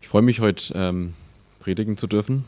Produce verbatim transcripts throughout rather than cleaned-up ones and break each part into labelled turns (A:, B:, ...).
A: Ich freue mich, heute ähm, predigen zu dürfen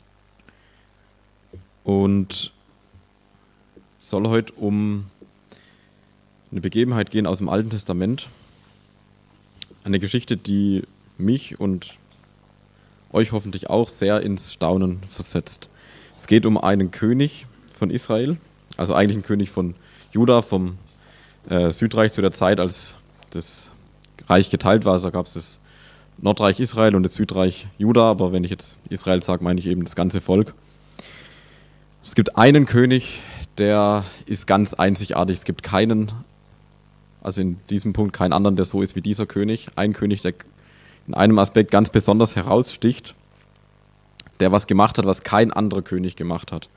A: und soll heute um eine Begebenheit gehen aus dem Alten Testament. Eine Geschichte, die mich und euch hoffentlich auch sehr ins Staunen versetzt. Es geht um einen König von Israel, also eigentlich ein König von Juda, vom äh, Südreich zu der Zeit, als das Reich geteilt war. Da gab es das Nordreich Israel und das Südreich Juda, aber wenn ich jetzt Israel sage, meine ich eben das ganze Volk. Es gibt einen König, der ist ganz einzigartig. Es gibt keinen, also in diesem Punkt keinen anderen, der so ist wie dieser König. Ein König, der in einem Aspekt ganz besonders heraussticht, der was gemacht hat, was kein anderer König gemacht hat.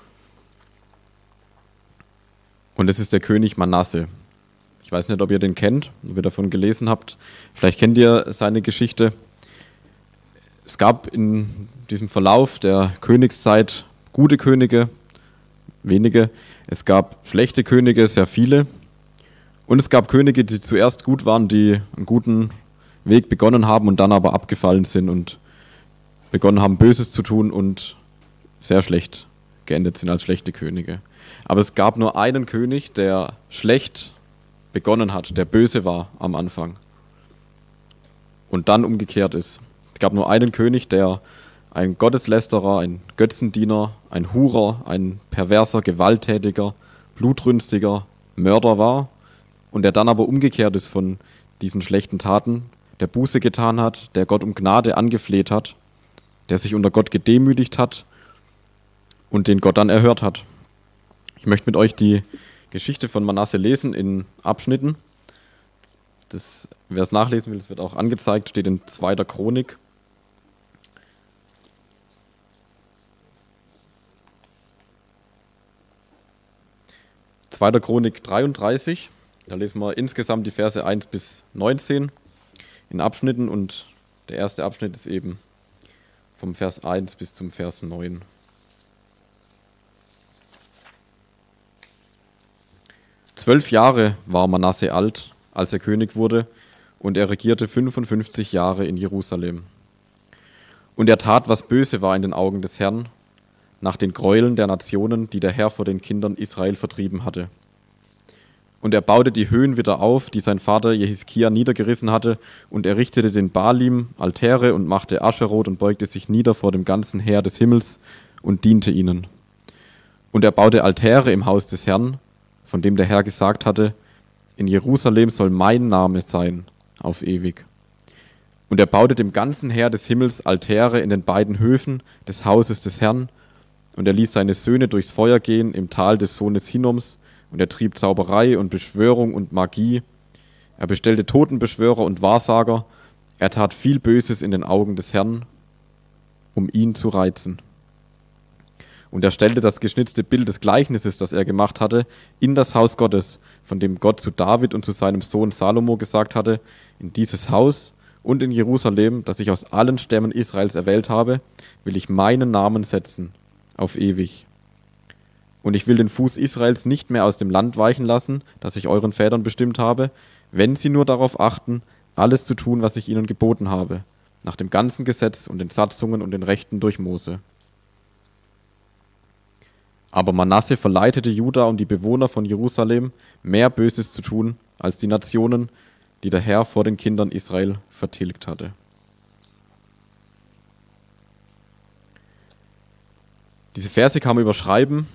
A: Und das ist der König Manasse. Ich weiß nicht, ob ihr den kennt, ob ihr davon gelesen habt. Vielleicht kennt ihr seine Geschichte. Es gab in diesem Verlauf der Königszeit gute Könige, wenige. Es gab schlechte Könige, sehr viele. Und es gab Könige, die zuerst gut waren, die einen guten Weg begonnen haben und dann aber abgefallen sind und begonnen haben, Böses zu tun und sehr schlecht geendet sind als schlechte Könige. Aber es gab nur einen König, der schlecht begonnen hat, der böse war am Anfang und dann umgekehrt ist. Es gab nur einen König, der ein Gotteslästerer, ein Götzendiener, ein Hurer, ein perverser, gewalttätiger, blutrünstiger Mörder war und der dann aber umgekehrt ist von diesen schlechten Taten, der Buße getan hat, der Gott um Gnade angefleht hat, der sich unter Gott gedemütigt hat und den Gott dann erhört hat. Ich möchte mit euch die Geschichte von Manasse lesen in Abschnitten. Das, wer es nachlesen will, es wird auch angezeigt, steht in zweiter Chronik. zweiter Chronik dreiunddreißig, da lesen wir insgesamt die Verse eins bis neunzehn in Abschnitten und der erste Abschnitt ist eben vom Vers eins bis zum Vers neun. Zwölf Jahre war Manasse alt, als er König wurde, und er regierte fünfundfünfzig Jahre in Jerusalem. Und er tat, was böse war in den Augen des Herrn, nach den Gräueln der Nationen, die der Herr vor den Kindern Israel vertrieben hatte. Und er baute die Höhen wieder auf, die sein Vater Jehiskia niedergerissen hatte, und er richtete den Baalim Altäre und machte Ascheroth und beugte sich nieder vor dem ganzen Heer des Himmels und diente ihnen. Und er baute Altäre im Haus des Herrn, von dem der Herr gesagt hatte, in Jerusalem soll mein Name sein, auf ewig. Und er baute dem ganzen Heer des Himmels Altäre in den beiden Höfen des Hauses des Herrn, und er ließ seine Söhne durchs Feuer gehen im Tal des Sohnes Hinnoms, und er trieb Zauberei und Beschwörung und Magie. Er bestellte Totenbeschwörer und Wahrsager. Er tat viel Böses in den Augen des Herrn, um ihn zu reizen. Und er stellte das geschnitzte Bild des Gleichnisses, das er gemacht hatte, in das Haus Gottes, von dem Gott zu David und zu seinem Sohn Salomo gesagt hatte, in dieses Haus und in Jerusalem, das ich aus allen Stämmen Israels erwählt habe, will ich meinen Namen setzen, auf ewig. Und ich will den Fuß Israels nicht mehr aus dem Land weichen lassen, das ich euren Vätern bestimmt habe, wenn sie nur darauf achten, alles zu tun, was ich ihnen geboten habe, nach dem ganzen Gesetz und den Satzungen und den Rechten durch Mose. Aber Manasse verleitete Juda und die Bewohner von Jerusalem, mehr Böses zu tun, als die Nationen, die der Herr vor den Kindern Israel vertilgt hatte. Diese Verse kann man überschreiben: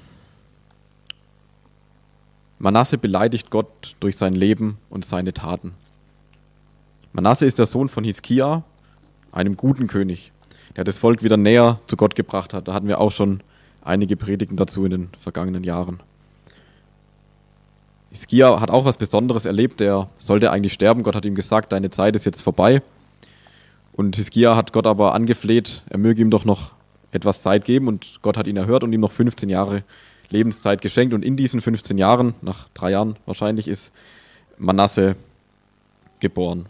A: Manasse beleidigt Gott durch sein Leben und seine Taten. Manasse ist der Sohn von Hiskia, einem guten König, der das Volk wieder näher zu Gott gebracht hat. Da hatten wir auch schon einige Predigten dazu in den vergangenen Jahren. Hiskia hat auch was Besonderes erlebt. Er sollte eigentlich sterben. Gott hat ihm gesagt, deine Zeit ist jetzt vorbei. Und Hiskia hat Gott aber angefleht, er möge ihm doch noch etwas Zeit geben. Und Gott hat ihn erhört und ihm noch fünfzehn Jahre Lebenszeit geschenkt. Und in diesen fünfzehn Jahren, nach drei Jahren wahrscheinlich, ist Manasse geboren.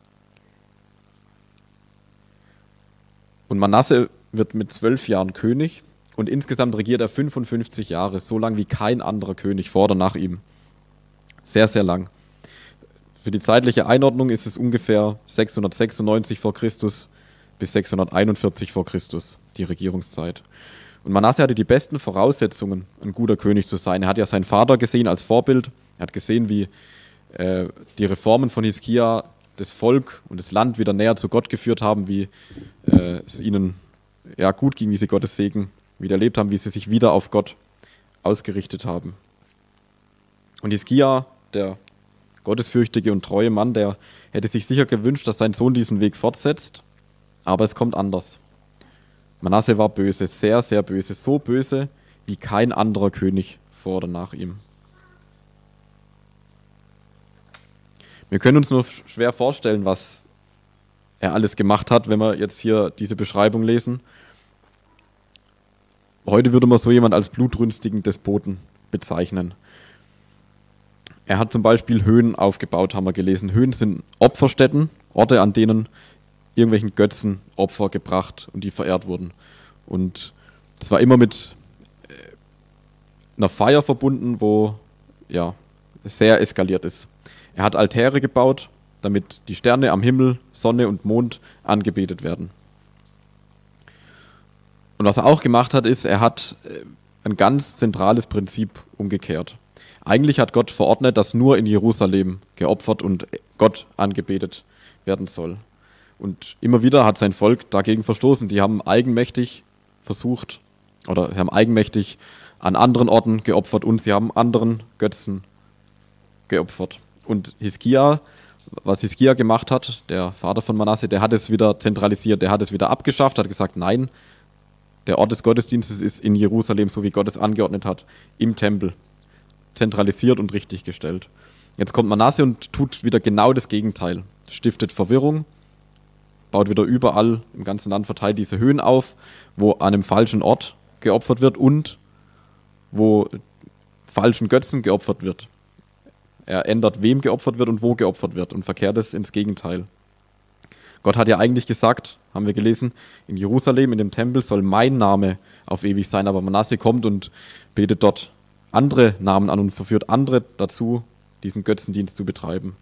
A: Und Manasse wird mit zwölf Jahren König. Und insgesamt regiert er fünfundfünfzig Jahre, so lang wie kein anderer König vor oder nach ihm. Sehr, sehr lang. Für die zeitliche Einordnung ist es ungefähr sechshundertsechsundneunzig vor Christus bis sechshunderteinundvierzig vor Christus, die Regierungszeit. Und Manasse hatte die besten Voraussetzungen, ein guter König zu sein. Er hat ja seinen Vater gesehen als Vorbild. Er hat gesehen, wie äh, die Reformen von Hiskia das Volk und das Land wieder näher zu Gott geführt haben, wie äh, es ihnen ja, gut ging, wie sie Gottes Segen wieder erlebt haben, wie sie sich wieder auf Gott ausgerichtet haben. Und Hiskia, der gottesfürchtige und treue Mann, der hätte sich sicher gewünscht, dass sein Sohn diesen Weg fortsetzt, aber es kommt anders. Manasse war böse, sehr, sehr böse, so böse wie kein anderer König vor oder nach ihm. Wir können uns nur schwer vorstellen, was er alles gemacht hat, wenn wir jetzt hier diese Beschreibung lesen. Heute würde man so jemand als blutrünstigen Despoten bezeichnen. Er hat zum Beispiel Höhen aufgebaut, haben wir gelesen. Höhen sind Opferstätten, Orte, an denen irgendwelchen Götzen Opfer gebracht und die verehrt wurden. Und das war immer mit einer Feier verbunden, wo ja sehr eskaliert ist. Er hat Altäre gebaut, damit die Sterne am Himmel, Sonne und Mond angebetet werden. Und was er auch gemacht hat, ist, er hat ein ganz zentrales Prinzip umgekehrt. Eigentlich hat Gott verordnet, dass nur in Jerusalem geopfert und Gott angebetet werden soll. Und immer wieder hat sein Volk dagegen verstoßen. Die haben eigenmächtig versucht, oder sie haben eigenmächtig an anderen Orten geopfert und sie haben anderen Götzen geopfert. Und Hiskia, was Hiskia gemacht hat, der Vater von Manasse, der hat es wieder zentralisiert, der hat es wieder abgeschafft, hat gesagt, nein, der Ort des Gottesdienstes ist in Jerusalem, so wie Gott es angeordnet hat, im Tempel. Zentralisiert und richtig gestellt. Jetzt kommt Manasse und tut wieder genau das Gegenteil. Stiftet Verwirrung, baut wieder überall im ganzen Land verteilt diese Höhen auf, wo an einem falschen Ort geopfert wird und wo falschen Götzen geopfert wird. Er ändert, wem geopfert wird und wo geopfert wird und verkehrt es ins Gegenteil. Gott hat ja eigentlich gesagt, haben wir gelesen, in Jerusalem, in dem Tempel soll mein Name auf ewig sein, aber Manasse kommt und betet dort andere Namen an und verführt andere dazu, diesen Götzendienst zu betreiben.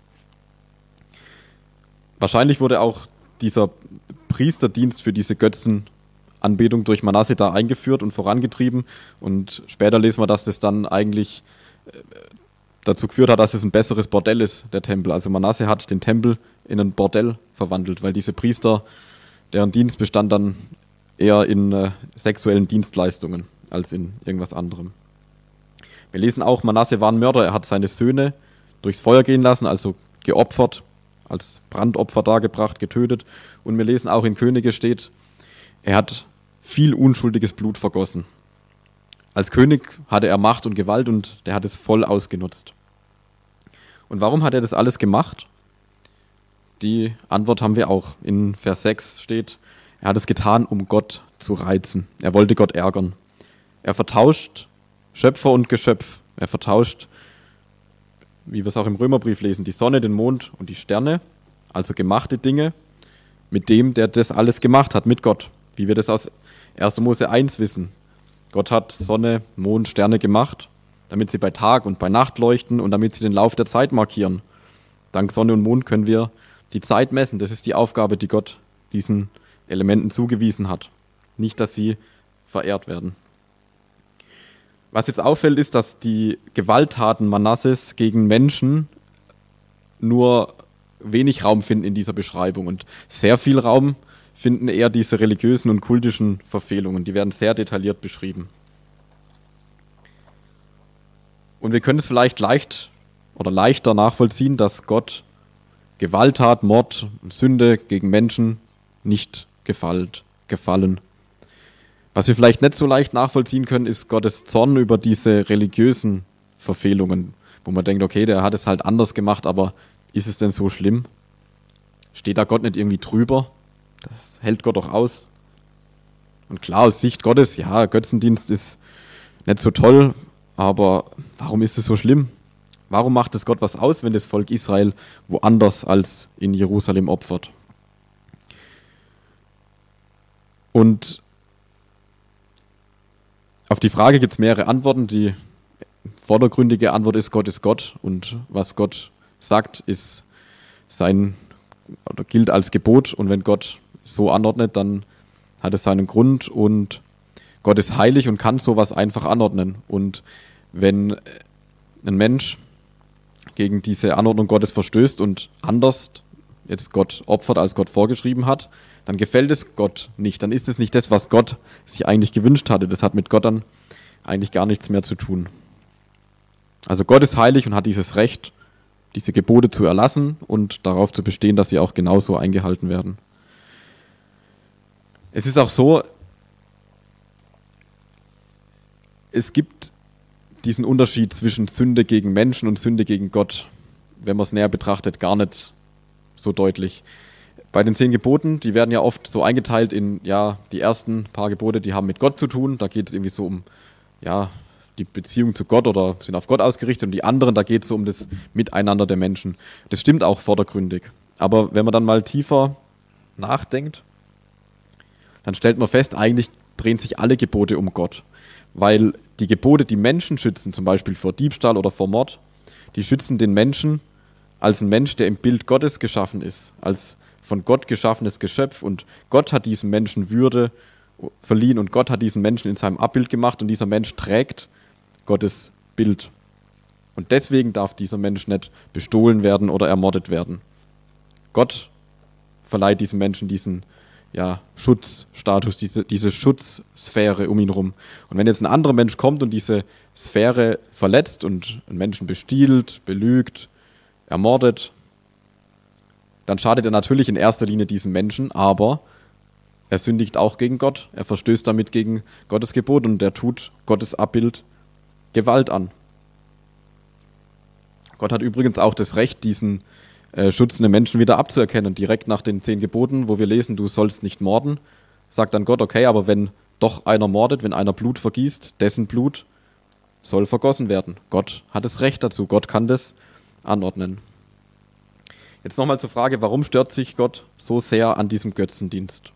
A: Wahrscheinlich wurde auch dieser Priesterdienst für diese Götzenanbetung durch Manasse da eingeführt und vorangetrieben und später lesen wir, dass das dann eigentlich dazu geführt hat, dass es ein besseres Bordell ist, der Tempel. Also Manasse hat den Tempel in ein Bordell verwandelt, weil diese Priester, deren Dienst bestand dann eher in äh, sexuellen Dienstleistungen als in irgendwas anderem. Wir lesen auch, Manasse war ein Mörder, er hat seine Söhne durchs Feuer gehen lassen, also geopfert, als Brandopfer dargebracht, getötet. Und wir lesen auch in Könige steht, er hat viel unschuldiges Blut vergossen. Als König hatte er Macht und Gewalt und der hat es voll ausgenutzt. Und warum hat er das alles gemacht? Die Antwort haben wir auch. In Vers sechs steht, er hat es getan, um Gott zu reizen. Er wollte Gott ärgern. Er vertauscht Schöpfer und Geschöpf. Er vertauscht, wie wir es auch im Römerbrief lesen, die Sonne, den Mond und die Sterne, also gemachte Dinge, mit dem, der das alles gemacht hat, mit Gott. Wie wir das aus erster Mose eins wissen. Gott hat Sonne, Mond, Sterne gemacht, damit sie bei Tag und bei Nacht leuchten und damit sie den Lauf der Zeit markieren. Dank Sonne und Mond können wir die Zeit messen. Das ist die Aufgabe, die Gott diesen Elementen zugewiesen hat. Nicht, dass sie verehrt werden. Was jetzt auffällt, ist, dass die Gewalttaten Manasses gegen Menschen nur wenig Raum finden in dieser Beschreibung und sehr viel Raum finden eher diese religiösen und kultischen Verfehlungen. Die werden sehr detailliert beschrieben. Und wir können es vielleicht leicht oder leichter nachvollziehen, dass Gott Gewalttat, Mord, Sünde gegen Menschen nicht gefällt, gefallen. Was wir vielleicht nicht so leicht nachvollziehen können, ist Gottes Zorn über diese religiösen Verfehlungen, wo man denkt, okay, der hat es halt anders gemacht, aber ist es denn so schlimm? Steht da Gott nicht irgendwie drüber? Das hält Gott doch aus. Und klar, aus Sicht Gottes, ja, Götzendienst ist nicht so toll, aber warum ist es so schlimm? Warum macht es Gott was aus, wenn das Volk Israel woanders als in Jerusalem opfert? Und auf die Frage gibt es mehrere Antworten. Die vordergründige Antwort ist, Gott ist Gott und was Gott sagt, ist sein oder gilt als Gebot und wenn Gott so anordnet, dann hat es seinen Grund und Gott ist heilig und kann sowas einfach anordnen. Und wenn ein Mensch gegen diese Anordnung Gottes verstößt und anders jetzt Gott opfert, als Gott vorgeschrieben hat, dann gefällt es Gott nicht. Dann ist es nicht das, was Gott sich eigentlich gewünscht hatte. Das hat mit Gott dann eigentlich gar nichts mehr zu tun. Also Gott ist heilig und hat dieses Recht, diese Gebote zu erlassen und darauf zu bestehen, dass sie auch genauso eingehalten werden. Es ist auch so, es gibt diesen Unterschied zwischen Sünde gegen Menschen und Sünde gegen Gott, wenn man es näher betrachtet, gar nicht so deutlich. Bei den zehn Geboten, die werden ja oft so eingeteilt in, ja, die ersten paar Gebote, die haben mit Gott zu tun, da geht es irgendwie so um, ja, die Beziehung zu Gott oder sind auf Gott ausgerichtet, und die anderen, da geht es so um das Miteinander der Menschen. Das stimmt auch vordergründig. Aber wenn man dann mal tiefer nachdenkt, dann stellt man fest, eigentlich drehen sich alle Gebote um Gott. Weil die Gebote, die Menschen schützen, zum Beispiel vor Diebstahl oder vor Mord, die schützen den Menschen als ein Mensch, der im Bild Gottes geschaffen ist, als von Gott geschaffenes Geschöpf, und Gott hat diesem Menschen Würde verliehen und Gott hat diesen Menschen in seinem Abbild gemacht und dieser Mensch trägt Gottes Bild. Und deswegen darf dieser Mensch nicht bestohlen werden oder ermordet werden. Gott verleiht diesem Menschen diesen ja, Schutzstatus, diese, diese Schutzsphäre um ihn rum. Und wenn jetzt ein anderer Mensch kommt und diese Sphäre verletzt und einen Menschen bestiehlt, belügt, ermordet, dann schadet er natürlich in erster Linie diesem Menschen, aber er sündigt auch gegen Gott, er verstößt damit gegen Gottes Gebot und er tut Gottes Abbild Gewalt an. Gott hat übrigens auch das Recht, diesen äh, schützenden Menschen wieder abzuerkennen. Direkt nach den zehn Geboten, wo wir lesen, du sollst nicht morden, sagt dann Gott, okay, aber wenn doch einer mordet, wenn einer Blut vergießt, dessen Blut soll vergossen werden. Gott hat das Recht dazu, Gott kann das anordnen. Jetzt nochmal zur Frage, warum stört sich Gott so sehr an diesem Götzendienst?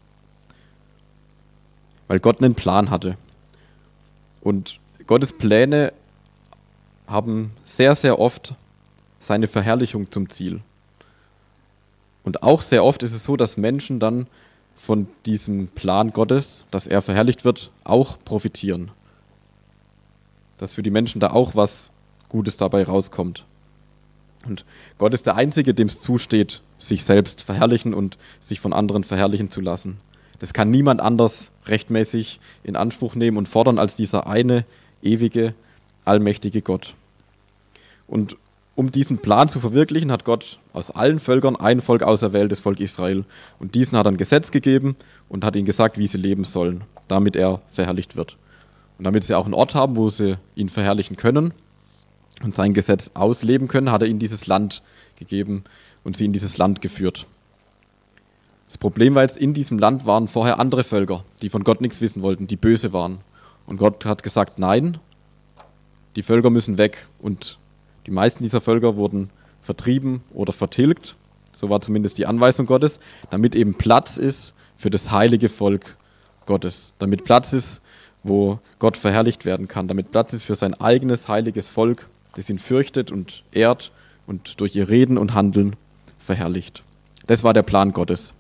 A: Weil Gott einen Plan hatte. Und Gottes Pläne haben sehr, sehr oft seine Verherrlichung zum Ziel. Und auch sehr oft ist es so, dass Menschen dann von diesem Plan Gottes, dass er verherrlicht wird, auch profitieren. Dass für die Menschen da auch was Gutes dabei rauskommt. Und Gott ist der Einzige, dem es zusteht, sich selbst verherrlichen und sich von anderen verherrlichen zu lassen. Das kann niemand anders rechtmäßig in Anspruch nehmen und fordern als dieser eine, ewige, allmächtige Gott. Und um diesen Plan zu verwirklichen, hat Gott aus allen Völkern ein Volk auserwählt, das Volk Israel. Und diesen hat er ein Gesetz gegeben und hat ihnen gesagt, wie sie leben sollen, damit er verherrlicht wird. Und damit sie auch einen Ort haben, wo sie ihn verherrlichen können und sein Gesetz ausleben können, hat er ihnen dieses Land gegeben und sie in dieses Land geführt. Das Problem war jetzt, in diesem Land waren vorher andere Völker, die von Gott nichts wissen wollten, die böse waren. Und Gott hat gesagt, nein, die Völker müssen weg. Und die meisten dieser Völker wurden vertrieben oder vertilgt, so war zumindest die Anweisung Gottes, damit eben Platz ist für das heilige Volk Gottes. Damit Platz ist, wo Gott verherrlicht werden kann. Damit Platz ist für sein eigenes heiliges Volk, das ihn fürchtet und ehrt und durch ihr Reden und Handeln verherrlicht. Das war der Plan Gottes.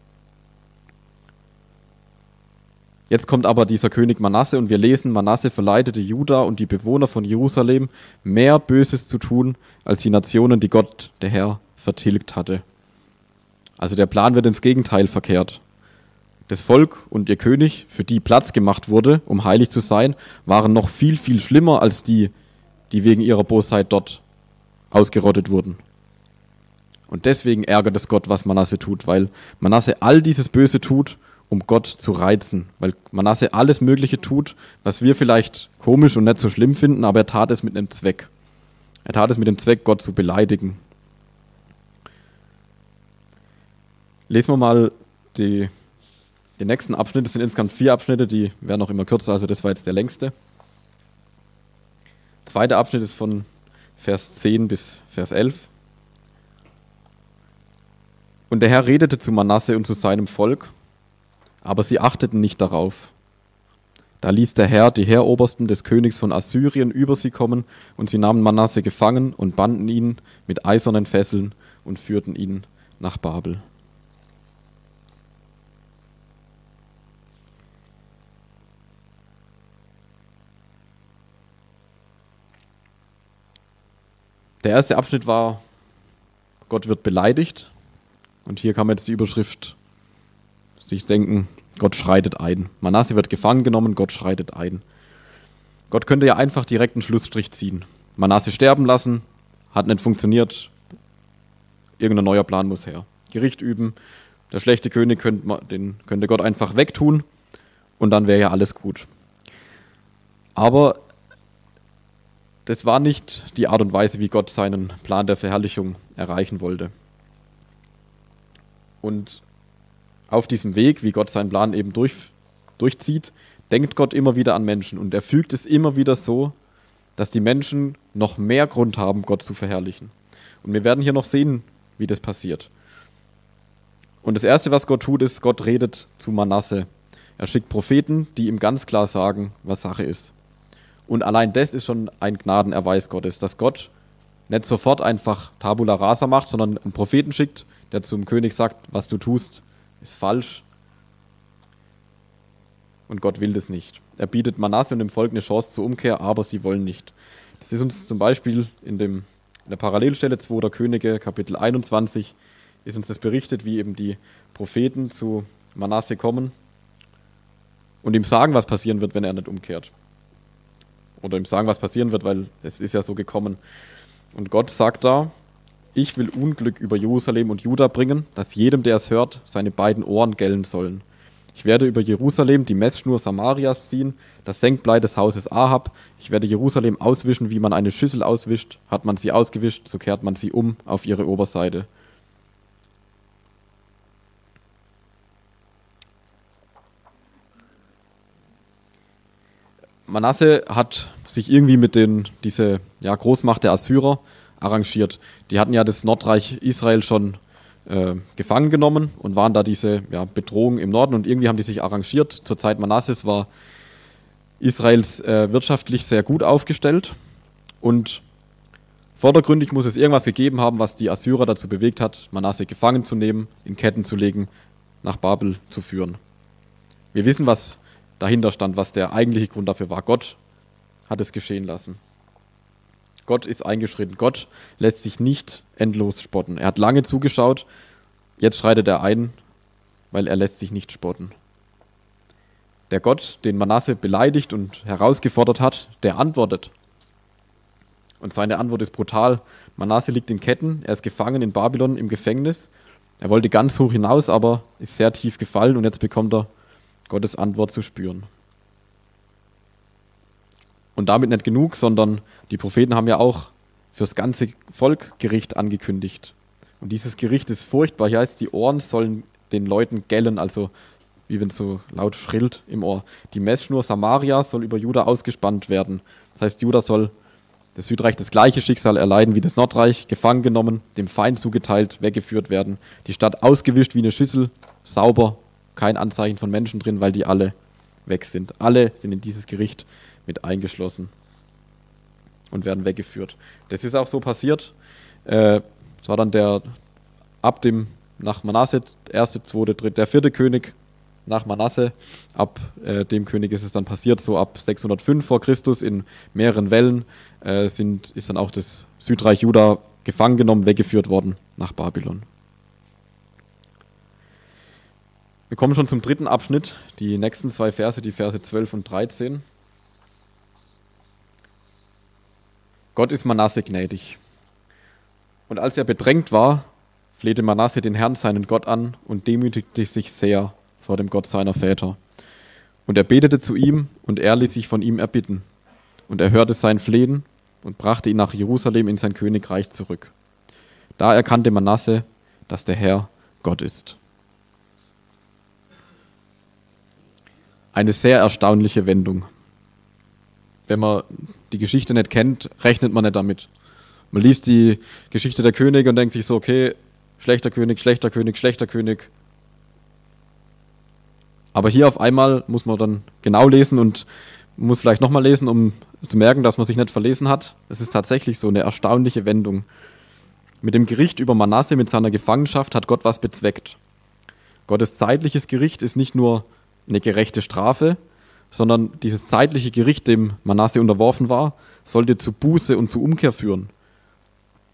A: Jetzt kommt aber dieser König Manasse und wir lesen, Manasse verleitete Juda und die Bewohner von Jerusalem, mehr Böses zu tun, als die Nationen, die Gott, der Herr, vertilgt hatte. Also der Plan wird ins Gegenteil verkehrt. Das Volk und ihr König, für die Platz gemacht wurde, um heilig zu sein, waren noch viel, viel schlimmer als die, die wegen ihrer Bosheit dort ausgerottet wurden. Und deswegen ärgert es Gott, was Manasse tut, weil Manasse all dieses Böse tut, um Gott zu reizen, weil Manasse alles Mögliche tut, was wir vielleicht komisch und nicht so schlimm finden, aber er tat es mit einem Zweck. Er tat es mit dem Zweck, Gott zu beleidigen. Lesen wir mal die, die nächsten Abschnitte, das sind insgesamt vier Abschnitte, die werden auch immer kürzer, also das war jetzt der längste. Der zweite Abschnitt ist von Vers zehn bis Vers elf. Und der Herr redete zu Manasse und zu seinem Volk, aber sie achteten nicht darauf. Da ließ der Herr die Heerobersten des Königs von Assyrien über sie kommen, und sie nahmen Manasse gefangen und banden ihn mit eisernen Fesseln und führten ihn nach Babel. Der erste Abschnitt war, Gott wird beleidigt. Und hier kann man jetzt die Überschrift sich denken, Gott schreitet ein. Manasse wird gefangen genommen, Gott schreitet ein. Gott könnte ja einfach direkt einen Schlussstrich ziehen. Manasse sterben lassen, hat nicht funktioniert, irgendein neuer Plan muss her. Gericht üben, der schlechte König könnte, den könnte Gott einfach wegtun und dann wäre ja alles gut. Aber das war nicht die Art und Weise, wie Gott seinen Plan der Verherrlichung erreichen wollte. Und auf diesem Weg, wie Gott seinen Plan eben durch, durchzieht, denkt Gott immer wieder an Menschen und er fügt es immer wieder so, dass die Menschen noch mehr Grund haben, Gott zu verherrlichen. Und wir werden hier noch sehen, wie das passiert. Und das Erste, was Gott tut, ist, Gott redet zu Manasse. Er schickt Propheten, die ihm ganz klar sagen, was Sache ist. Und allein das ist schon ein Gnadenerweis Gottes, dass Gott nicht sofort einfach Tabula rasa macht, sondern einen Propheten schickt, der zum König sagt, was du tust, ist falsch. Und Gott will das nicht. Er bietet Manasse und dem Volk eine Chance zur Umkehr, aber sie wollen nicht. Das ist uns zum Beispiel in, dem, in der Parallelstelle zweiter Könige, Kapitel einundzwanzig, ist uns das berichtet, wie eben die Propheten zu Manasse kommen und ihm sagen, was passieren wird, wenn er nicht umkehrt. Oder ihm sagen, was passieren wird, weil es ist ja so gekommen. Und Gott sagt da, ich will Unglück über Jerusalem und Juda bringen, dass jedem, der es hört, seine beiden Ohren gellen sollen. Ich werde über Jerusalem die Messschnur Samarias ziehen, das Senkblei des Hauses Ahab. Ich werde Jerusalem auswischen, wie man eine Schüssel auswischt. Hat man sie ausgewischt, so kehrt man sie um auf ihre Oberseite. Manasse hat sich irgendwie mit den, diese ja, Großmacht der Assyrer arrangiert. Die hatten ja das Nordreich Israel schon äh, gefangen genommen und waren da diese ja, Bedrohung im Norden und irgendwie haben die sich arrangiert. Zur Zeit Manasses war Israels äh, wirtschaftlich sehr gut aufgestellt und vordergründig muss es irgendwas gegeben haben, was die Assyrer dazu bewegt hat, Manasse gefangen zu nehmen, in Ketten zu legen, nach Babel zu führen. Wir wissen, was dahinter stand, was der eigentliche Grund dafür war. Gott hat es geschehen lassen. Gott ist eingeschritten. Gott lässt sich nicht endlos spotten. Er hat lange zugeschaut, jetzt schreitet er ein, weil er lässt sich nicht spotten. Der Gott, den Manasse beleidigt und herausgefordert hat, der antwortet. Und seine Antwort ist brutal. Manasse liegt in Ketten, er ist gefangen in Babylon im Gefängnis. Er wollte ganz hoch hinaus, aber ist sehr tief gefallen und jetzt bekommt er Gottes Antwort zu spüren. Und damit nicht genug, sondern die Propheten haben ja auch fürs ganze Volk Gericht angekündigt. Und dieses Gericht ist furchtbar. Hier heißt, die Ohren sollen den Leuten gellen, also wie wenn es so laut schrillt im Ohr. Die Messschnur Samaria soll über Juda ausgespannt werden. Das heißt, Juda soll das Südreich das gleiche Schicksal erleiden wie das Nordreich, gefangen genommen, dem Feind zugeteilt, weggeführt werden. Die Stadt ausgewischt wie eine Schüssel, sauber, kein Anzeichen von Menschen drin, weil die alle weg sind. Alle sind in dieses Gericht mit eingeschlossen und werden weggeführt. Das ist auch so passiert. Äh, das war dann der, ab dem, nach Manasse, erste, zweite, dritte, der vierte König nach Manasse. Ab äh, dem König ist es dann passiert, so ab sechshundertfünf vor Christus in mehreren Wellen äh, sind, ist dann auch das Südreich Juda gefangen genommen, weggeführt worden nach Babylon. Wir kommen schon zum dritten Abschnitt, die nächsten zwei Verse, die Verse zwölf und dreizehn. Gott ist Manasse gnädig. Und als er bedrängt war, flehte Manasse den Herrn, seinen Gott, an und demütigte sich sehr vor dem Gott seiner Väter. Und er betete zu ihm und er ließ sich von ihm erbitten. Und er hörte sein Flehen und brachte ihn nach Jerusalem in sein Königreich zurück. Da erkannte Manasse, dass der Herr Gott ist. Eine sehr erstaunliche Wendung. Wenn man die Geschichte nicht kennt, rechnet man nicht damit. Man liest die Geschichte der Könige und denkt sich so, okay, schlechter König, schlechter König, schlechter König. Aber hier auf einmal muss man dann genau lesen und muss vielleicht nochmal lesen, um zu merken, dass man sich nicht verlesen hat. Es ist tatsächlich so eine erstaunliche Wendung. Mit dem Gericht über Manasse, mit seiner Gefangenschaft, hat Gott was bezweckt. Gottes zeitliches Gericht ist nicht nur eine gerechte Strafe, sondern dieses zeitliche Gericht, dem Manasse unterworfen war, sollte zu Buße und zu Umkehr führen.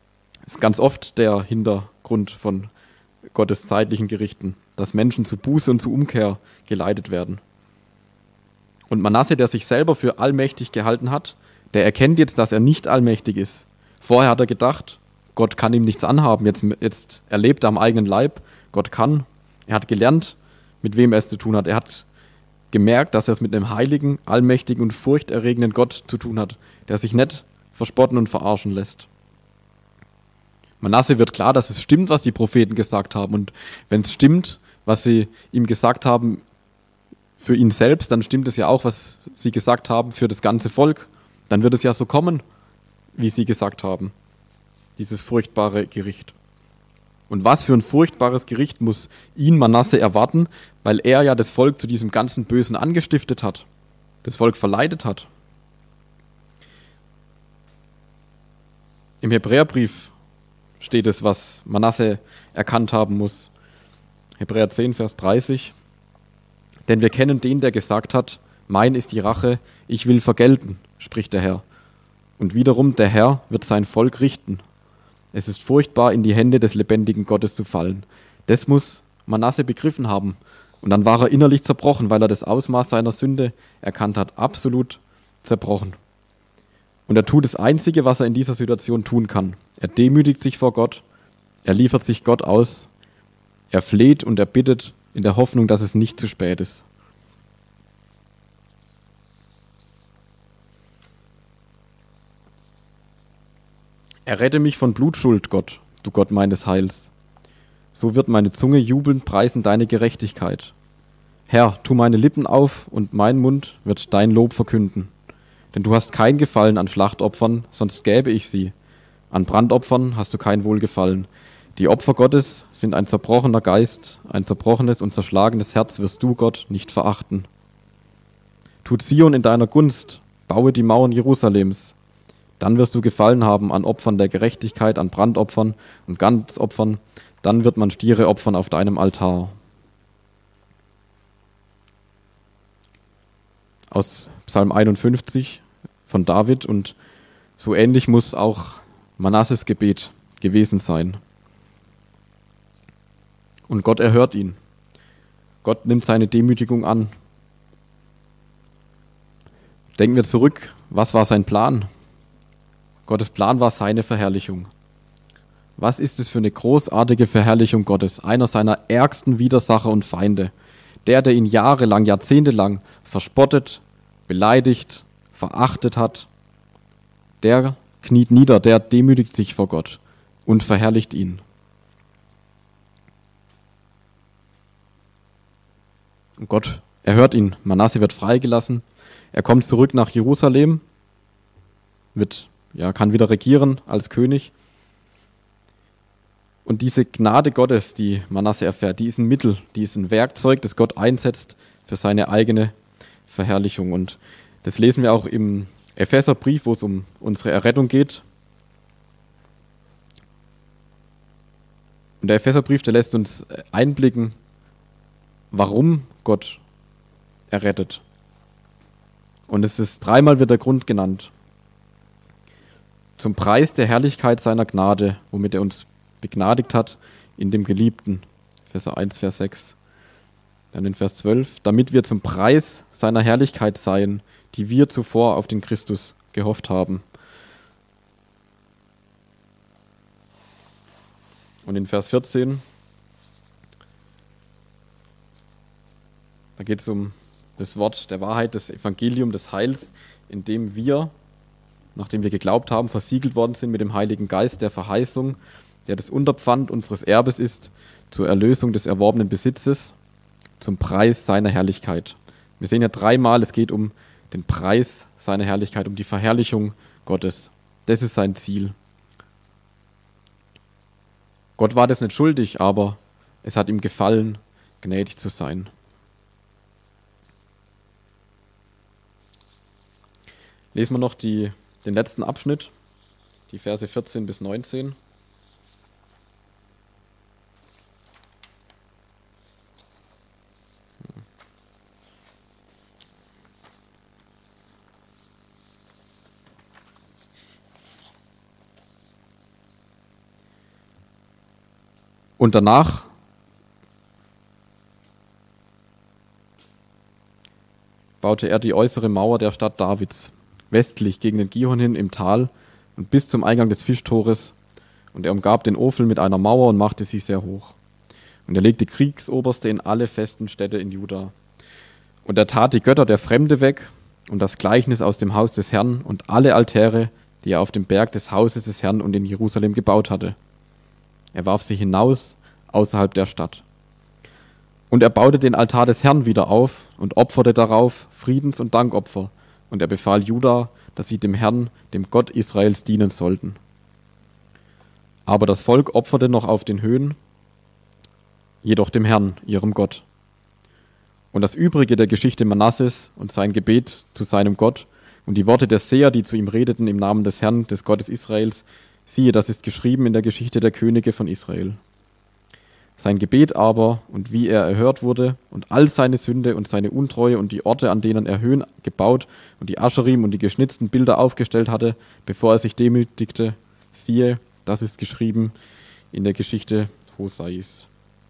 A: Das ist ganz oft der Hintergrund von Gottes zeitlichen Gerichten, dass Menschen zu Buße und zu Umkehr geleitet werden. Und Manasse, der sich selber für allmächtig gehalten hat, der erkennt jetzt, dass er nicht allmächtig ist. Vorher hat er gedacht, Gott kann ihm nichts anhaben. Jetzt, jetzt erlebt er am eigenen Leib, Gott kann. Er hat gelernt, mit wem er es zu tun hat. Er hat gemerkt, dass er es mit einem heiligen, allmächtigen und furchterregenden Gott zu tun hat, der sich nicht verspotten und verarschen lässt. Manasse wird klar, dass es stimmt, was die Propheten gesagt haben. Und wenn es stimmt, was sie ihm gesagt haben für ihn selbst, dann stimmt es ja auch, was sie gesagt haben für das ganze Volk. Dann wird es ja so kommen, wie sie gesagt haben. Dieses furchtbare Gericht. Und was für ein furchtbares Gericht muss ihn Manasse erwarten, weil er ja das Volk zu diesem ganzen Bösen angestiftet hat, das Volk verleitet hat. Im Hebräerbrief steht es, was Manasse erkannt haben muss. Hebräer zehn, Vers dreißig. Denn wir kennen den, der gesagt hat, mein ist die Rache, ich will vergelten, spricht der Herr. Und wiederum, der Herr wird sein Volk richten. Es ist furchtbar, in die Hände des lebendigen Gottes zu fallen. Das muss Manasse begriffen haben. Und dann war er innerlich zerbrochen, weil er das Ausmaß seiner Sünde erkannt hat. Absolut zerbrochen. Und er tut das Einzige, was er in dieser Situation tun kann. Er demütigt sich vor Gott, er liefert sich Gott aus, er fleht und er bittet in der Hoffnung, dass es nicht zu spät ist. Errette mich von Blutschuld, Gott, du Gott meines Heils. So wird meine Zunge jubelnd preisen deine Gerechtigkeit. Herr, tu meine Lippen auf und mein Mund wird dein Lob verkünden. Denn du hast kein Gefallen an Schlachtopfern, sonst gäbe ich sie. An Brandopfern hast du kein Wohlgefallen. Die Opfer Gottes sind ein zerbrochener Geist, ein zerbrochenes und zerschlagenes Herz wirst du, Gott, nicht verachten. Tut Zion in deiner Gunst, baue die Mauern Jerusalems. Dann wirst du Gefallen haben an Opfern der Gerechtigkeit, an Brandopfern und Ganzopfern. Dann wird man Stiere opfern auf deinem Altar. Aus Psalm einundfünfzig von David, und so ähnlich muss auch Manasses Gebet gewesen sein. Und Gott erhört ihn. Gott nimmt seine Demütigung an. Denken wir zurück, was war sein Plan? Gottes Plan war seine Verherrlichung. Was ist es für eine großartige Verherrlichung Gottes, einer seiner ärgsten Widersacher und Feinde, der, der ihn jahrelang, jahrzehntelang verspottet, beleidigt, verachtet hat, der kniet nieder, der demütigt sich vor Gott und verherrlicht ihn. Und Gott erhört ihn. Manasse wird freigelassen. Er kommt zurück nach Jerusalem, wird, ja, kann wieder regieren als König. Und diese Gnade Gottes, die Manasse erfährt, die ist ein Mittel, die ist ein Werkzeug, das Gott einsetzt für seine eigene Verherrlichung. Und das lesen wir auch im Epheserbrief, wo es um unsere Errettung geht. Und der Epheserbrief, der lässt uns einblicken, warum Gott errettet. Und es ist dreimal wird der Grund genannt. Zum Preis der Herrlichkeit seiner Gnade, womit er uns begnadigt hat in dem Geliebten. Epheser eins, Vers sechs. Dann in Vers zwölf. Damit wir zum Preis seiner Herrlichkeit seien, die wir zuvor auf den Christus gehofft haben. Und in Vers vierzehn. Da geht es um das Wort der Wahrheit, das Evangelium des Heils, in dem wir, nachdem wir geglaubt haben, versiegelt worden sind mit dem Heiligen Geist der Verheißung, der das Unterpfand unseres Erbes ist, zur Erlösung des erworbenen Besitzes, zum Preis seiner Herrlichkeit. Wir sehen ja dreimal, es geht um den Preis seiner Herrlichkeit, um die Verherrlichung Gottes. Das ist sein Ziel. Gott war das nicht schuldig, aber es hat ihm gefallen, gnädig zu sein. Lesen wir noch die, den letzten Abschnitt, die Verse vierzehn bis neunzehn. Und danach baute er die äußere Mauer der Stadt Davids, westlich gegen den Gihon hin im Tal und bis zum Eingang des Fischtores. Und er umgab den Ophel mit einer Mauer und machte sie sehr hoch. Und er legte Kriegsoberste in alle festen Städte in Juda. Und er tat die Götter der Fremde weg und das Gleichnis aus dem Haus des Herrn und alle Altäre, die er auf dem Berg des Hauses des Herrn und in Jerusalem gebaut hatte. Er warf sie hinaus außerhalb der Stadt. Und er baute den Altar des Herrn wieder auf und opferte darauf Friedens- und Dankopfer. Und er befahl Juda, dass sie dem Herrn, dem Gott Israels, dienen sollten. Aber das Volk opferte noch auf den Höhen, jedoch dem Herrn, ihrem Gott. Und das Übrige der Geschichte Manasses und sein Gebet zu seinem Gott und die Worte der Seher, die zu ihm redeten im Namen des Herrn, des Gottes Israels, siehe, das ist geschrieben in der Geschichte der Könige von Israel. Sein Gebet aber und wie er erhört wurde und all seine Sünde und seine Untreue und die Orte, an denen er Höhen gebaut und die Ascherim und die geschnitzten Bilder aufgestellt hatte, bevor er sich demütigte, siehe, das ist geschrieben in der Geschichte Hosais.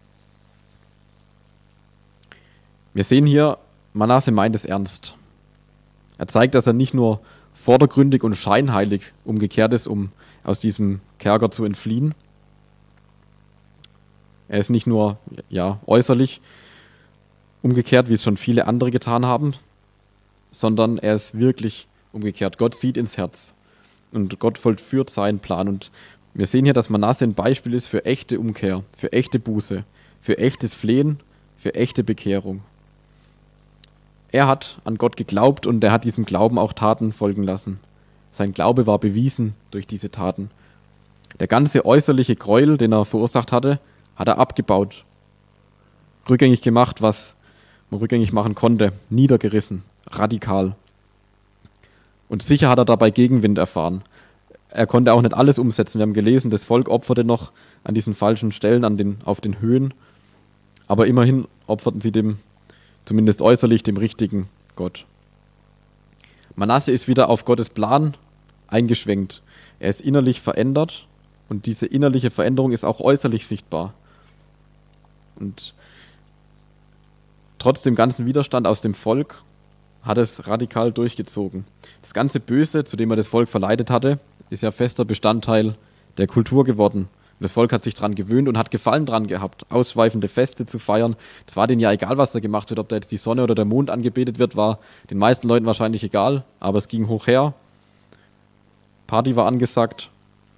A: Wir sehen hier, Manasse meint es ernst. Er zeigt, dass er nicht nur vordergründig und scheinheilig umgekehrt ist, um aus diesem Kerker zu entfliehen. Er ist nicht nur ja, äußerlich umgekehrt, wie es schon viele andere getan haben, sondern er ist wirklich umgekehrt. Gott sieht ins Herz und Gott vollführt seinen Plan. Und wir sehen hier, dass Manasse ein Beispiel ist für echte Umkehr, für echte Buße, für echtes Flehen, für echte Bekehrung. Er hat an Gott geglaubt und er hat diesem Glauben auch Taten folgen lassen. Sein Glaube war bewiesen durch diese Taten. Der ganze äußerliche Gräuel, den er verursacht hatte, hat er abgebaut, rückgängig gemacht, was man rückgängig machen konnte, niedergerissen, radikal. Und sicher hat er dabei Gegenwind erfahren. Er konnte auch nicht alles umsetzen. Wir haben gelesen, das Volk opferte noch an diesen falschen Stellen, an den, auf den Höhen. Aber immerhin opferten sie dem, zumindest äußerlich, dem richtigen Gott. Manasse ist wieder auf Gottes Plan eingeschwenkt. Er ist innerlich verändert und diese innerliche Veränderung ist auch äußerlich sichtbar. Und trotz dem ganzen Widerstand aus dem Volk hat es radikal durchgezogen. Das ganze Böse, zu dem er das Volk verleitet hatte, ist ja fester Bestandteil der Kultur geworden. Und das Volk hat sich daran gewöhnt und hat Gefallen dran gehabt, ausschweifende Feste zu feiern. Es war denen ja egal, was da gemacht wird, ob da jetzt die Sonne oder der Mond angebetet wird, war den meisten Leuten wahrscheinlich egal, aber es ging hoch her. Party war angesagt.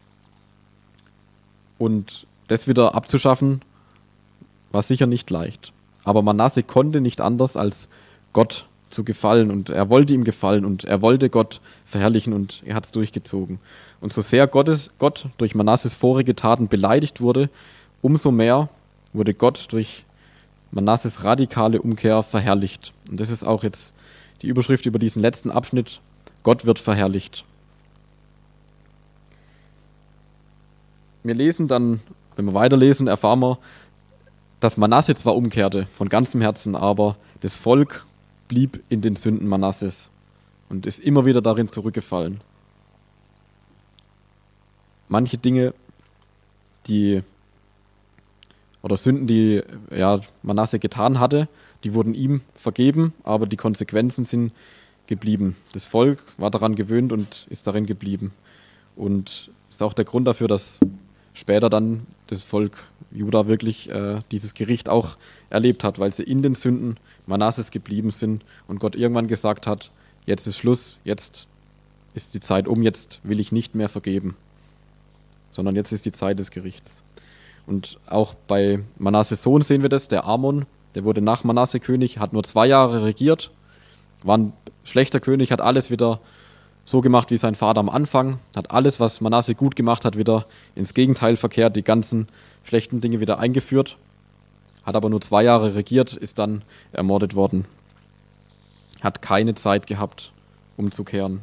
A: Und das wieder abzuschaffen, war sicher nicht leicht. Aber Manasse konnte nicht anders, als Gott zu gefallen. Und er wollte ihm gefallen und er wollte Gott verherrlichen und er hat es durchgezogen. Und so sehr Gottes, Gott durch Manasses vorige Taten beleidigt wurde, umso mehr wurde Gott durch Manasses radikale Umkehr verherrlicht. Und das ist auch jetzt die Überschrift über diesen letzten Abschnitt. Gott wird verherrlicht. Wir lesen dann, wenn wir weiterlesen, erfahren wir, dass Manasse zwar umkehrte von ganzem Herzen, aber das Volk blieb in den Sünden Manasses und ist immer wieder darin zurückgefallen. Manche Dinge, die oder Sünden, die ja, Manasse getan hatte, die wurden ihm vergeben, aber die Konsequenzen sind geblieben. Das Volk war daran gewöhnt und ist darin geblieben. Und ist auch der Grund dafür, dass später dann das Volk Juda wirklich äh, dieses Gericht auch erlebt hat, weil sie in den Sünden Manasses geblieben sind und Gott irgendwann gesagt hat, jetzt ist Schluss, jetzt ist die Zeit um, jetzt will ich nicht mehr vergeben, sondern jetzt ist die Zeit des Gerichts. Und auch bei Manasses Sohn sehen wir das, der Amon, der wurde nach Manasse König, hat nur zwei Jahre regiert, war ein schlechter König, hat alles wieder so gemacht wie sein Vater am Anfang, hat alles, was Manasse gut gemacht hat, wieder ins Gegenteil verkehrt, die ganzen schlechten Dinge wieder eingeführt, hat aber nur zwei Jahre regiert, ist dann ermordet worden, hat keine Zeit gehabt, umzukehren.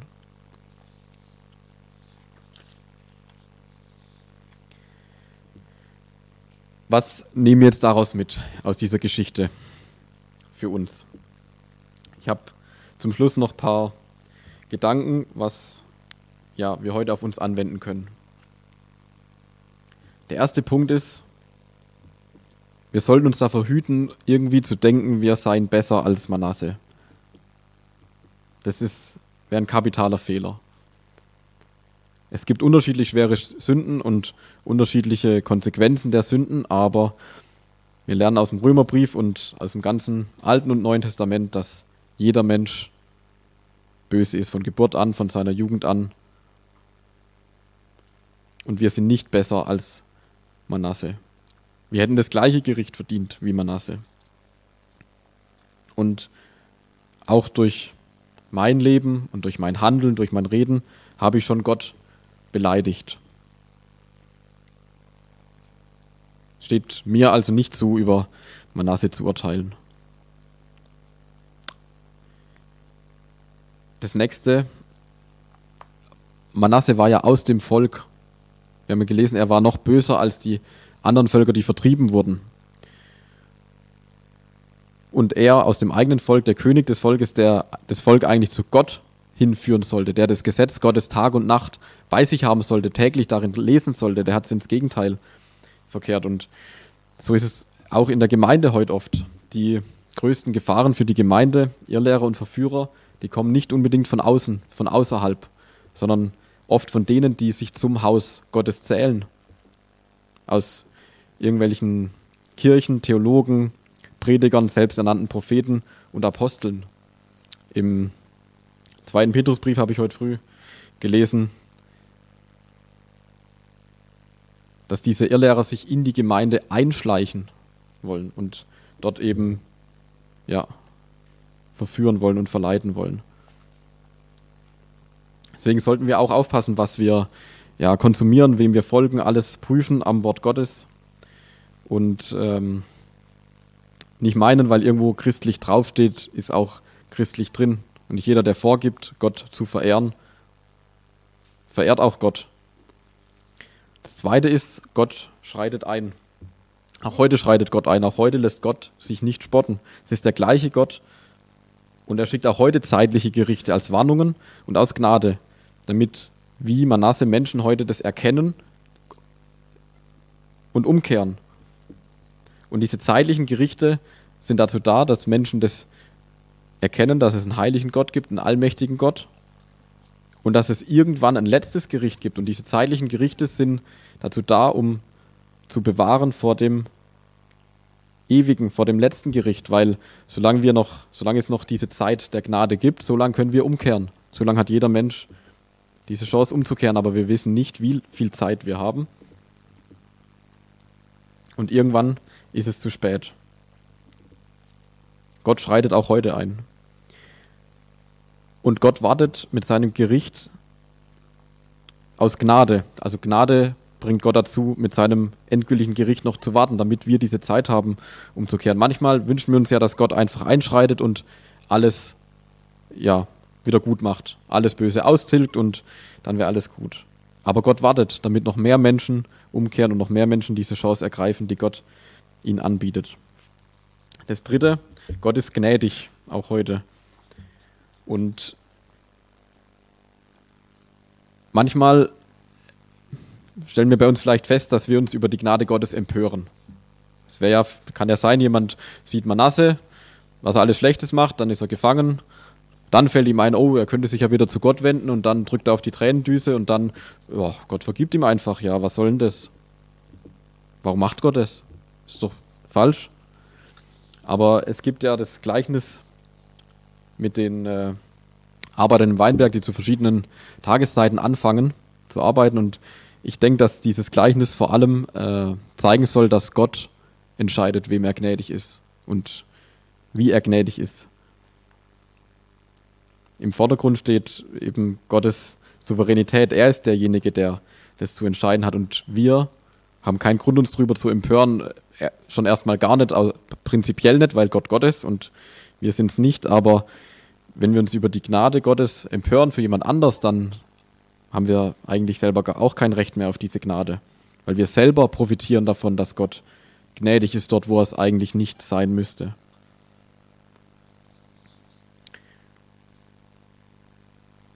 A: Was nehmen wir jetzt daraus mit, aus dieser Geschichte für uns? Ich habe zum Schluss noch ein paar Gedanken, was ja, wir heute auf uns anwenden können. Der erste Punkt ist, Wir sollten uns davor hüten, irgendwie zu denken, wir seien besser als Manasse. Das ist, wäre ein kapitaler Fehler. Es gibt unterschiedlich schwere Sünden und unterschiedliche Konsequenzen der Sünden, aber wir lernen aus dem Römerbrief und aus dem ganzen Alten und Neuen Testament, dass jeder Mensch böse ist, von Geburt an, von seiner Jugend an. Und wir sind nicht besser als Manasse. Wir hätten das gleiche Gericht verdient wie Manasse. Und auch durch mein Leben und durch mein Handeln, durch mein Reden, habe ich schon Gott beleidigt. Steht mir also nicht zu, über Manasse zu urteilen. Das nächste, Manasse war ja aus dem Volk. Wir haben ja gelesen, er war noch böser als die anderen Völker, die vertrieben wurden. Und er aus dem eigenen Volk, der König des Volkes, der das Volk eigentlich zu Gott hinführen sollte, der das Gesetz Gottes Tag und Nacht bei sich haben sollte, täglich darin lesen sollte, der hat es ins Gegenteil verkehrt. Und so ist es auch in der Gemeinde heute oft. Die größten Gefahren für die Gemeinde, Irrlehrer und Verführer, die kommen nicht unbedingt von außen, von außerhalb, sondern oft von denen, die sich zum Haus Gottes zählen. Aus irgendwelchen Kirchen, Theologen, Predigern, selbsternannten Propheten und Aposteln. Im zweiten Petrusbrief habe ich heute früh gelesen, dass diese Irrlehrer sich in die Gemeinde einschleichen wollen und dort eben ja, verführen wollen und verleiten wollen. Deswegen sollten wir auch aufpassen, was wir ja, konsumieren, wem wir folgen, alles prüfen am Wort Gottes und ähm, nicht meinen, weil irgendwo christlich draufsteht, ist auch christlich drin. Und nicht jeder, der vorgibt, Gott zu verehren, verehrt auch Gott. Das Zweite ist, Gott schreitet ein. Auch heute schreitet Gott ein, auch heute lässt Gott sich nicht spotten. Es ist der gleiche Gott und er schickt auch heute zeitliche Gerichte als Warnungen und aus Gnade, damit wie Manasse Menschen heute das erkennen und umkehren. Und diese zeitlichen Gerichte sind dazu da, dass Menschen das erkennen, dass es einen heiligen Gott gibt, einen allmächtigen Gott und dass es irgendwann ein letztes Gericht gibt. Und diese zeitlichen Gerichte sind dazu da, um zu bewahren vor dem ewigen, vor dem letzten Gericht, weil solange wir noch, solange es noch diese Zeit der Gnade gibt, solange können wir umkehren. Solange hat jeder Mensch diese Chance umzukehren, aber wir wissen nicht, wie viel Zeit wir haben. Und irgendwann ist es zu spät. Gott schreitet auch heute ein. Und Gott wartet mit seinem Gericht aus Gnade. Also Gnade bringt Gott dazu, mit seinem endgültigen Gericht noch zu warten, damit wir diese Zeit haben, umzukehren. Manchmal wünschen wir uns ja, dass Gott einfach einschreitet und alles ja, wieder gut macht. Alles Böse austilgt und dann wäre alles gut. Aber Gott wartet, damit noch mehr Menschen umkehren und noch mehr Menschen diese Chance ergreifen, die Gott ihnen anbietet. Das Dritte, Gott ist gnädig, auch heute. Und manchmal stellen wir bei uns vielleicht fest, dass wir uns über die Gnade Gottes empören. Es wäre ja, kann ja sein, jemand sieht Manasse, was er alles Schlechtes macht, dann ist er gefangen, dann fällt ihm ein, oh, er könnte sich ja wieder zu Gott wenden und dann drückt er auf die Tränendüse und dann, oh, Gott vergibt ihm einfach, ja, was soll denn das? Warum macht Gott das? Ist doch falsch. Aber es gibt ja das Gleichnis mit den äh, Arbeitern im Weinberg, die zu verschiedenen Tageszeiten anfangen zu arbeiten. Und ich denke, dass dieses Gleichnis vor allem äh, zeigen soll, dass Gott entscheidet, wem er gnädig ist und wie er gnädig ist. Im Vordergrund steht eben Gottes Souveränität. Er ist derjenige, der das zu entscheiden hat. Und wir haben keinen Grund, uns darüber zu empören. Schon erstmal gar nicht, also prinzipiell nicht, weil Gott Gott ist und wir sind es nicht. Aber wenn wir uns über die Gnade Gottes empören für jemand anders, dann haben wir eigentlich selber auch kein Recht mehr auf diese Gnade. Weil wir selber profitieren davon, dass Gott gnädig ist dort, wo er es eigentlich nicht sein müsste.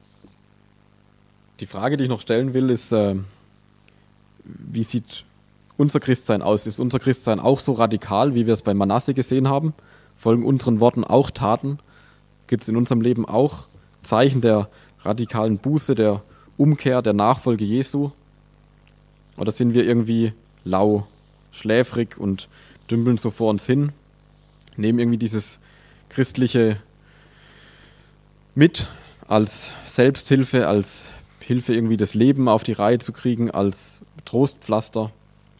A: Die Frage, die ich noch stellen will, ist, äh, wie sieht unser Christsein aus? Ist unser Christsein auch so radikal, wie wir es bei Manasse gesehen haben? Folgen unseren Worten auch Taten? Gibt es in unserem Leben auch Zeichen der radikalen Buße, der Umkehr, der Nachfolge Jesu? Oder sind wir irgendwie lau, schläfrig und dümpeln so vor uns hin, nehmen irgendwie dieses Christliche mit als Selbsthilfe, als Hilfe irgendwie das Leben auf die Reihe zu kriegen, als Trostpflaster?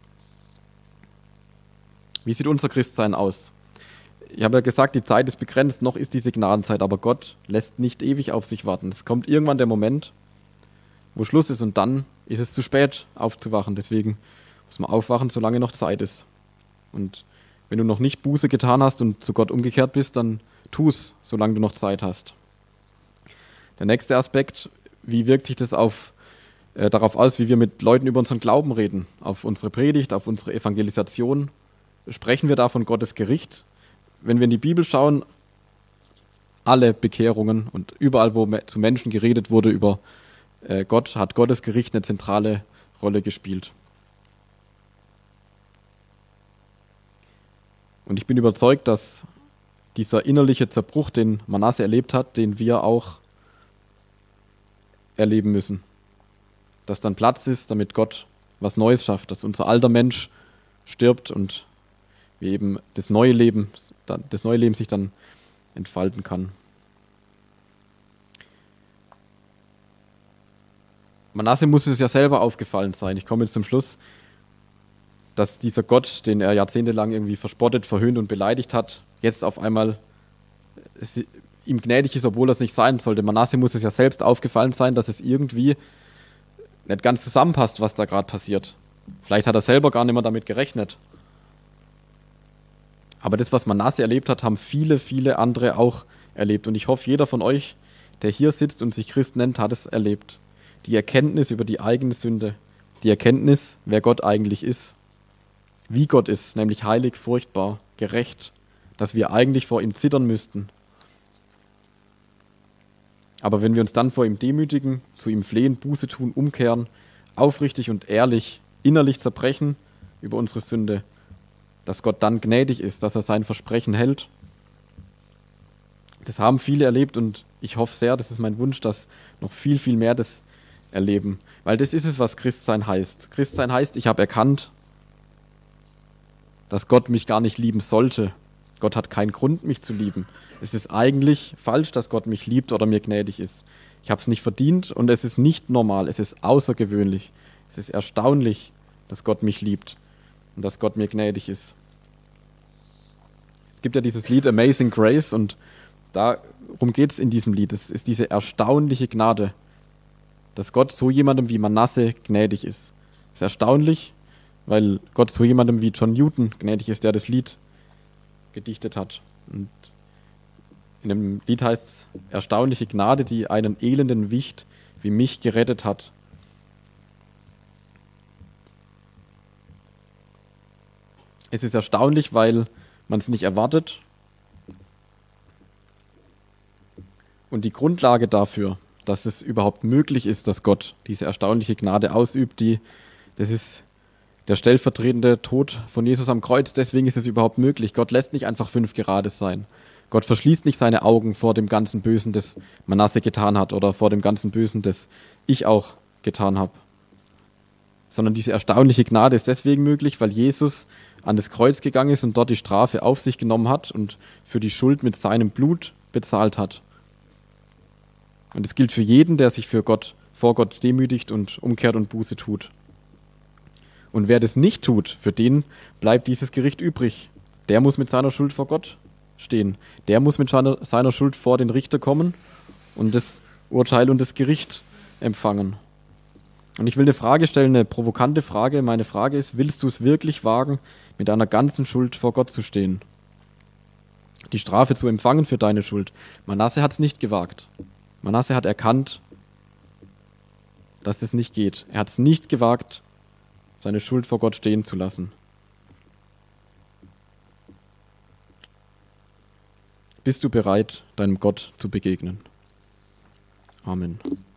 A: Wie sieht unser Christsein aus? Ich habe ja gesagt, die Zeit ist begrenzt, noch ist diese Gnadenzeit, aber Gott lässt nicht ewig auf sich warten. Es kommt irgendwann der Moment, wo Schluss ist und dann ist es zu spät aufzuwachen. Deswegen muss man aufwachen, solange noch Zeit ist. Und wenn du noch nicht Buße getan hast und zu Gott umgekehrt bist, dann tu es, solange du noch Zeit hast. Der nächste Aspekt, wie wirkt sich das auf, äh, darauf aus, wie wir mit Leuten über unseren Glauben reden, auf unsere Predigt, auf unsere Evangelisation? Sprechen wir da von Gottes Gericht? Wenn wir in die Bibel schauen, alle Bekehrungen und überall, wo zu Menschen geredet wurde über äh, Gott, hat Gottes Gericht eine zentrale Rolle gespielt. Und ich bin überzeugt, dass dieser innerliche Zerbruch, den Manasse erlebt hat, den wir auch erleben müssen. Dass dann Platz ist, damit Gott was Neues schafft, dass unser alter Mensch stirbt und wie eben das neue Leben, das neue Leben sich dann entfalten kann. Manasse muss es ja selber aufgefallen sein. Ich komme jetzt zum Schluss, dass dieser Gott, den er jahrzehntelang irgendwie verspottet, verhöhnt und beleidigt hat, jetzt auf einmal ihm gnädig ist, obwohl das nicht sein sollte. Manasse muss es ja selbst aufgefallen sein, dass es irgendwie nicht ganz zusammenpasst, was da gerade passiert. Vielleicht hat er selber gar nicht mehr damit gerechnet. Aber das, was Manasse erlebt hat, haben viele, viele andere auch erlebt. Und ich hoffe, jeder von euch, der hier sitzt und sich Christ nennt, hat es erlebt. Die Erkenntnis über die eigene Sünde, die Erkenntnis, wer Gott eigentlich ist, wie Gott ist, nämlich heilig, furchtbar, gerecht, dass wir eigentlich vor ihm zittern müssten. Aber wenn wir uns dann vor ihm demütigen, zu ihm flehen, Buße tun, umkehren, aufrichtig und ehrlich, innerlich zerbrechen über unsere Sünde, dass Gott dann gnädig ist, dass er sein Versprechen hält. Das haben viele erlebt und ich hoffe sehr, das ist mein Wunsch, dass noch viel, viel mehr das erleben. Weil das ist es, was Christsein heißt. Christsein heißt, ich habe erkannt, dass Gott mich gar nicht lieben sollte. Gott hat keinen Grund, mich zu lieben. Es ist eigentlich falsch, dass Gott mich liebt oder mir gnädig ist. Ich habe es nicht verdient und es ist nicht normal, es ist außergewöhnlich. Es ist erstaunlich, dass Gott mich liebt und dass Gott mir gnädig ist. Es gibt ja dieses Lied Amazing Grace und darum geht es in diesem Lied. Es ist diese erstaunliche Gnade, dass Gott so jemandem wie Manasse gnädig ist. Es ist erstaunlich, weil Gott so jemandem wie John Newton gnädig ist, der das Lied gedichtet hat. Und in dem Lied heißt es, erstaunliche Gnade, die einen elenden Wicht wie mich gerettet hat. Es ist erstaunlich, weil man es nicht erwartet. Und die Grundlage dafür, dass es überhaupt möglich ist, dass Gott diese erstaunliche Gnade ausübt, die, das ist der stellvertretende Tod von Jesus am Kreuz. Deswegen ist es überhaupt möglich. Gott lässt nicht einfach fünf Gerades sein. Gott verschließt nicht seine Augen vor dem ganzen Bösen, das Manasse getan hat, oder vor dem ganzen Bösen, das ich auch getan habe. Sondern diese erstaunliche Gnade ist deswegen möglich, weil Jesus an das Kreuz gegangen ist und dort die Strafe auf sich genommen hat und für die Schuld mit seinem Blut bezahlt hat. Und es gilt für jeden, der sich für Gott, vor Gott demütigt und umkehrt und Buße tut. Und wer das nicht tut, für den bleibt dieses Gericht übrig. Der muss mit seiner Schuld vor Gott stehen. Der muss mit seiner, seiner Schuld vor den Richter kommen und das Urteil und das Gericht empfangen. Und ich will eine Frage stellen, eine provokante Frage. Meine Frage ist, willst du es wirklich wagen, mit deiner ganzen Schuld vor Gott zu stehen? Die Strafe zu empfangen für deine Schuld. Manasse hat es nicht gewagt. Manasse hat erkannt, dass es nicht geht. Er hat es nicht gewagt, seine Schuld vor Gott stehen zu lassen. Bist du bereit, deinem Gott zu begegnen? Amen.